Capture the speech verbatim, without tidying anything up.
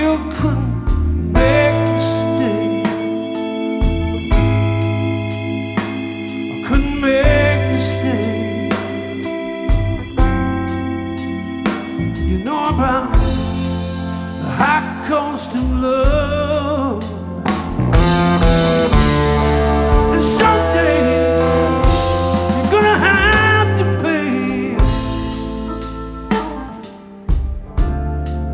still couldn't make you stay. I couldn't make you stay. You know about the high cost of love.